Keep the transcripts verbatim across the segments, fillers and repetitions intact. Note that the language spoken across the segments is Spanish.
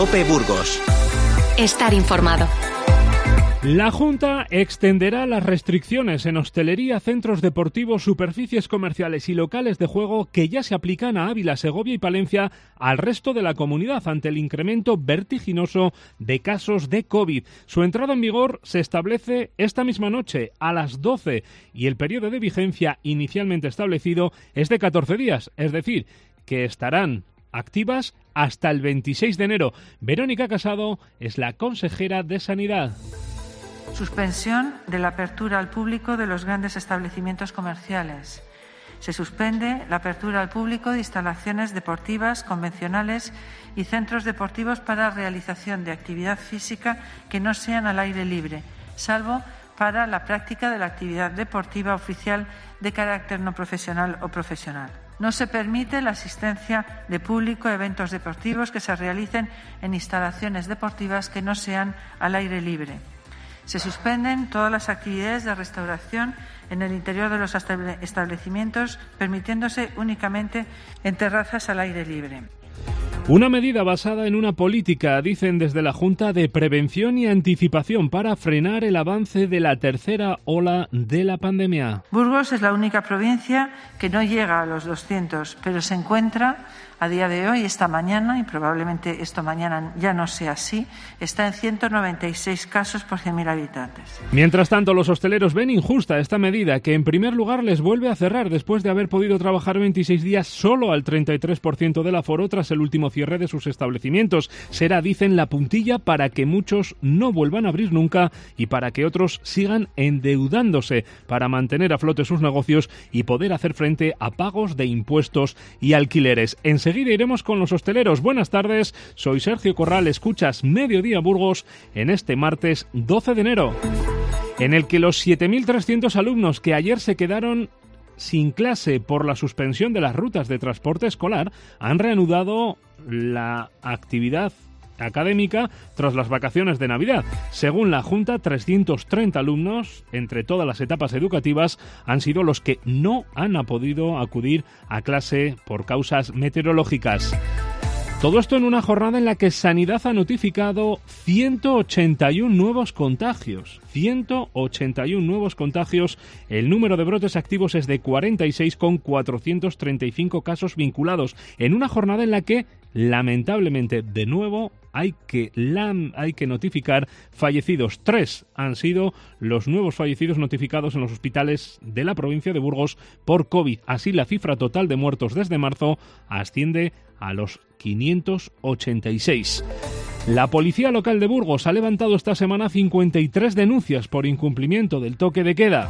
COPE Burgos. Estar informado. La Junta extenderá las restricciones en hostelería, centros deportivos, superficies comerciales y locales de juego que ya se aplican a Ávila, Segovia y Palencia al resto de la comunidad ante el incremento vertiginoso de casos de COVID. Su entrada en vigor se establece esta misma noche a las doce y el periodo de vigencia inicialmente establecido es de catorce días, es decir, que estarán activas hasta el veintiséis de enero. Verónica Casado es la consejera de Sanidad. Suspensión de la apertura al público de los grandes establecimientos comerciales. Se suspende la apertura al público de instalaciones deportivas convencionales y centros deportivos para realización de actividad física que no sean al aire libre, salvo para la práctica de la actividad deportiva oficial de carácter no profesional o profesional. No se permite la asistencia de público a eventos deportivos que se realicen en instalaciones deportivas que no sean al aire libre. Se suspenden todas las actividades de restauración en el interior de los establecimientos, permitiéndose únicamente en terrazas al aire libre. Una medida basada en una política, dicen desde la Junta, de prevención y anticipación para frenar el avance de la tercera ola de la pandemia. Burgos es la única provincia que no llega a los doscientos, pero se encuentra a día de hoy, esta mañana, y probablemente esto mañana ya no sea así, está en ciento noventa y seis casos por cien mil habitantes. Mientras tanto, los hosteleros ven injusta esta medida, que en primer lugar les vuelve a cerrar después de haber podido trabajar veintiséis días solo al treinta y tres por ciento del aforo tras el último cierre de sus establecimientos. Será, dicen, la puntilla para que muchos no vuelvan a abrir nunca y para que otros sigan endeudándose para mantener a flote sus negocios y poder hacer frente a pagos de impuestos y alquileres. Enseguida iremos con los hosteleros. Buenas tardes, soy Sergio Corral, escuchas Mediodía Burgos en este martes doce de enero, en el que los siete mil trescientos alumnos que ayer se quedaron sin clase por la suspensión de las rutas de transporte escolar han reanudado la actividad académica tras las vacaciones de Navidad. Según la Junta, trescientos treinta alumnos entre todas las etapas educativas han sido los que no han podido acudir a clase por causas meteorológicas. Todo esto en una jornada en la que Sanidad ha notificado ciento ochenta y uno nuevos contagios. ciento ochenta y uno nuevos contagios. El número de brotes activos es de cuarenta y seis, con cuatrocientos treinta y cinco casos vinculados. En una jornada en la que, lamentablemente, de nuevo, hay que, la, hay que notificar fallecidos. Tres han sido los nuevos fallecidos notificados en los hospitales de la provincia de Burgos por COVID. Así, la cifra total de muertos desde marzo asciende a los quinientos ochenta y seis. La policía local de Burgos ha levantado esta semana cincuenta y tres denuncias por incumplimiento del toque de queda.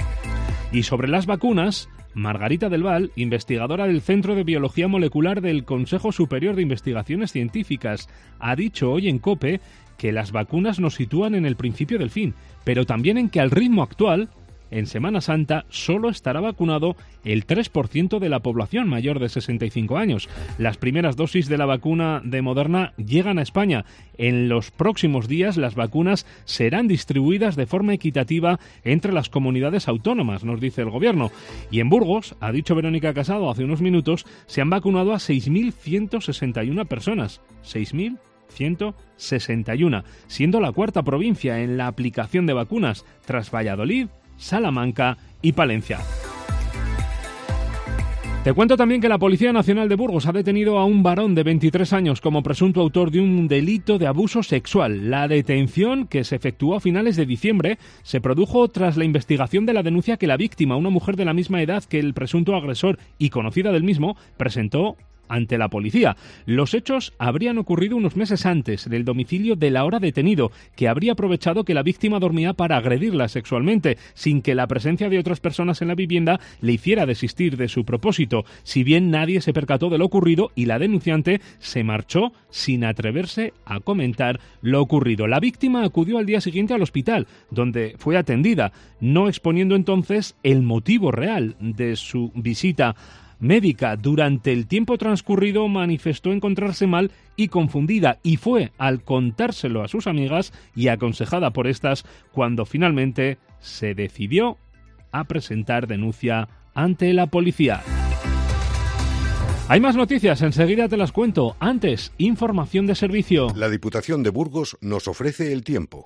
Y sobre las vacunas, Margarita del Val, investigadora del Centro de Biología Molecular del Consejo Superior de Investigaciones Científicas, ha dicho hoy en COPE que las vacunas nos sitúan en el principio del fin, pero también en que al ritmo actual, en Semana Santa, solo estará vacunado el tres por ciento de la población mayor de sesenta y cinco años. Las primeras dosis de la vacuna de Moderna llegan a España. En los próximos días las vacunas serán distribuidas de forma equitativa entre las comunidades autónomas, nos dice el Gobierno. Y en Burgos, ha dicho Verónica Casado hace unos minutos, se han vacunado a seis mil ciento sesenta y una personas. seis mil ciento sesenta y uno, siendo la cuarta provincia en la aplicación de vacunas, tras Valladolid, Salamanca y Palencia. Te cuento también que la Policía Nacional de Burgos ha detenido a un varón de veintitrés años como presunto autor de un delito de abuso sexual. La detención, que se efectuó a finales de diciembre, se produjo tras la investigación de la denuncia que la víctima, una mujer de la misma edad que el presunto agresor y conocida del mismo, presentó ante la policía. Los hechos habrían ocurrido unos meses antes del domicilio del ahora detenido, que habría aprovechado que la víctima dormía para agredirla sexualmente, sin que la presencia de otras personas en la vivienda le hiciera desistir de su propósito, si bien nadie se percató de lo ocurrido y la denunciante se marchó sin atreverse a comentar lo ocurrido. La víctima acudió al día siguiente al hospital, donde fue atendida, no exponiendo entonces el motivo real de su visita médica. Durante el tiempo transcurrido manifestó encontrarse mal y confundida, y fue al contárselo a sus amigas y aconsejada por estas cuando finalmente se decidió a presentar denuncia ante la policía. Hay más noticias, enseguida te las cuento. Antes, información de servicio. La Diputación de Burgos nos ofrece el tiempo.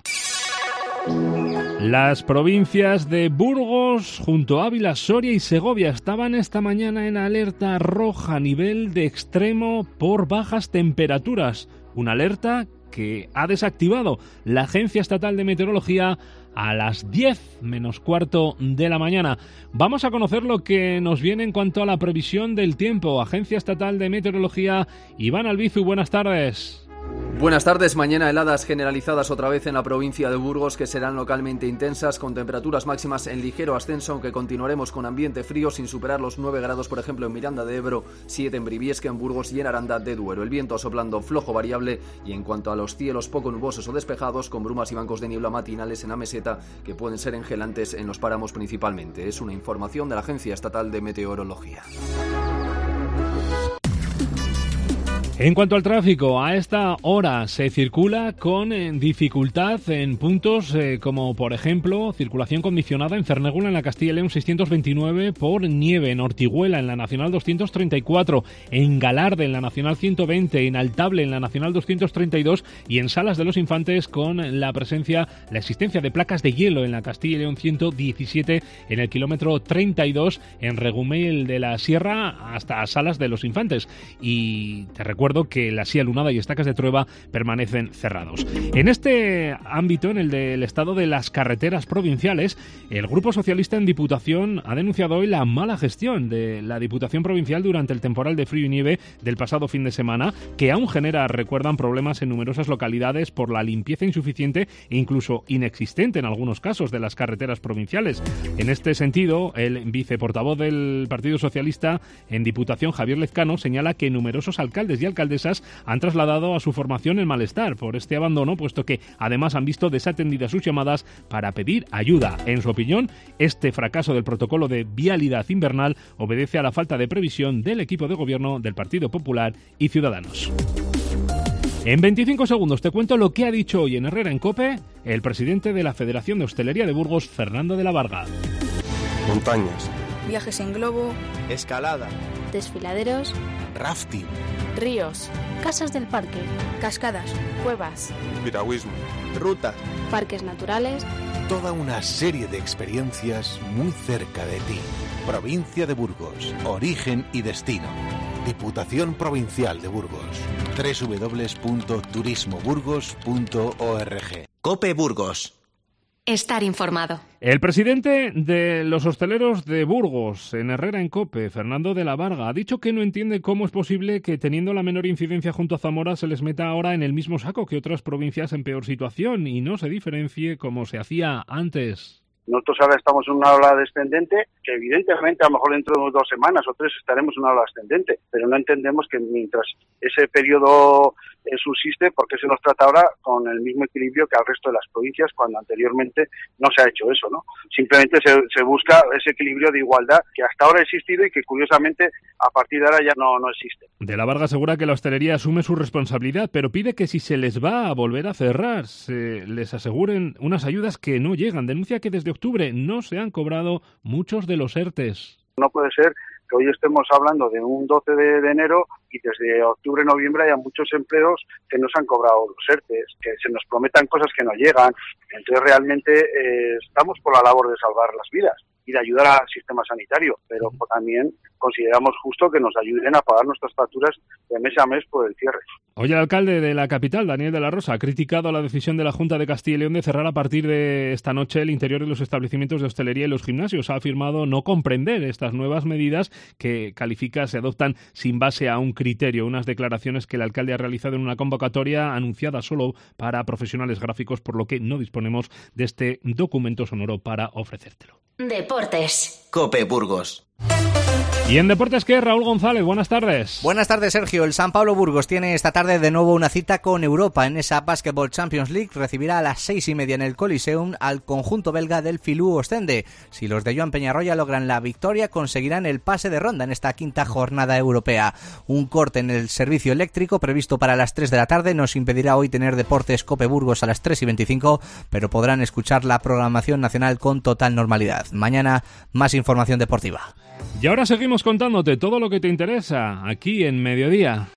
Las provincias de Burgos, junto a Ávila, Soria y Segovia estaban esta mañana en alerta roja a nivel de extremo por bajas temperaturas. Una alerta que ha desactivado la Agencia Estatal de Meteorología a las diez menos cuarto de la mañana. Vamos a conocer lo que nos viene en cuanto a la previsión del tiempo. Agencia Estatal de Meteorología, Iván Albizu, buenas tardes. Buenas tardes. Mañana heladas generalizadas otra vez en la provincia de Burgos, que serán localmente intensas, con temperaturas máximas en ligero ascenso, aunque continuaremos con ambiente frío sin superar los nueve grados, por ejemplo, en Miranda de Ebro, siete en Briviesca, en Burgos y en Aranda de Duero. El viento soplando flojo variable, y en cuanto a los cielos poco nubosos o despejados, con brumas y bancos de niebla matinales en la meseta que pueden ser engelantes en los páramos principalmente. Es una información de la Agencia Estatal de Meteorología. En cuanto al tráfico, a esta hora se circula con eh, dificultad en puntos eh, como, por ejemplo, circulación condicionada en Cernégula, en la Castilla y León seiscientos veintinueve por nieve, en Ortiguela, en la Nacional doscientos treinta y cuatro, en Galarde, en la Nacional ciento veinte, en Altable, en la Nacional doscientos treinta y dos y en Salas de los Infantes con la presencia, la existencia de placas de hielo en la Castilla y León ciento diecisiete, en el kilómetro treinta y dos, en Regumel de la Sierra hasta Salas de los Infantes. Y te recuerdo que la Sía Lunada y Estacas de Trueba permanecen cerrados. En este ámbito, en el del estado de las carreteras provinciales, el Grupo Socialista en Diputación ha denunciado hoy la mala gestión de la Diputación Provincial durante el temporal de frío y nieve del pasado fin de semana, que aún genera, recuerdan, problemas en numerosas localidades por la limpieza insuficiente e incluso inexistente en algunos casos de las carreteras provinciales. En este sentido, el viceportavoz del Partido Socialista en Diputación, Javier Lezcano, señala que numerosos alcaldes y alcaldesas han trasladado a su formación el malestar por este abandono, puesto que además han visto desatendidas sus llamadas para pedir ayuda. En su opinión, este fracaso del protocolo de vialidad invernal obedece a la falta de previsión del equipo de gobierno del Partido Popular y Ciudadanos. En veinticinco segundos te cuento lo que ha dicho hoy en Herrera en COPE el presidente de la Federación de Hostelería de Burgos, Fernando de la Varga. Montañas, viajes en globo, escalada, desfiladeros, rafting, ríos, casas del parque, cascadas, cuevas, piragüismo, ruta, parques naturales. Toda una serie de experiencias muy cerca de ti. Provincia de Burgos, origen y destino. Diputación Provincial de Burgos. doble u doble u doble u punto turismo burgos punto org. COPE Burgos. Estar informado. El presidente de los hosteleros de Burgos, en Herrera en COPE, Fernando de la Varga, ha dicho que no entiende cómo es posible que, teniendo la menor incidencia junto a Zamora, se les meta ahora en el mismo saco que otras provincias en peor situación y no se diferencie como se hacía antes. Nosotros ahora estamos en una ola descendente, que evidentemente a lo mejor dentro de dos semanas o tres estaremos en una ola ascendente, pero no entendemos que mientras ese periodo eh, subsiste, ¿por qué se nos trata ahora con el mismo equilibrio que al resto de las provincias cuando anteriormente no se ha hecho eso, ¿no? Simplemente se, se busca ese equilibrio de igualdad que hasta ahora ha existido y que curiosamente a partir de ahora ya no, no existe. De la Varga asegura que la hostelería asume su responsabilidad, pero pide que si se les va a volver a cerrar, se les aseguren unas ayudas que no llegan. Denuncia que desde octubre no se han cobrado muchos de los ERTES. No puede ser que hoy estemos hablando de un doce de, de enero y desde octubre, noviembre haya muchos empleos que no se han cobrado los ERTES, que se nos prometan cosas que no llegan. Entonces realmente eh, estamos por la labor de salvar las vidas y de ayudar al sistema sanitario, pero pues, también consideramos justo que nos ayuden a pagar nuestras facturas de mes a mes por el cierre. Hoy el alcalde de la capital, Daniel de la Rosa, ha criticado la decisión de la Junta de Castilla y León de cerrar a partir de esta noche el interior de los establecimientos de hostelería y los gimnasios. Ha afirmado no comprender estas nuevas medidas que califica se adoptan sin base a un criterio. Unas declaraciones que el alcalde ha realizado en una convocatoria anunciada solo para profesionales gráficos, por lo que no disponemos de este documento sonoro para ofrecértelo. Deportes. COPE Burgos. Y en Deportes, ¿qué? Raúl González, buenas tardes. Buenas tardes, Sergio. El San Pablo Burgos tiene esta tarde de nuevo una cita con Europa. En esa Basketball Champions League recibirá a las seis y media en el Coliseum al conjunto belga del Filú Ostende. Si los de Joan Peñarroya logran la victoria, conseguirán el pase de ronda en esta quinta jornada europea. Un corte en el servicio eléctrico previsto para las tres de la tarde nos impedirá hoy tener Deportes COPE Burgos a las tres y veinticinco, pero podrán escuchar la programación nacional con total normalidad. Mañana, más información deportiva. Y ahora seguimos seguimos contándote todo lo que te interesa aquí en Mediodía.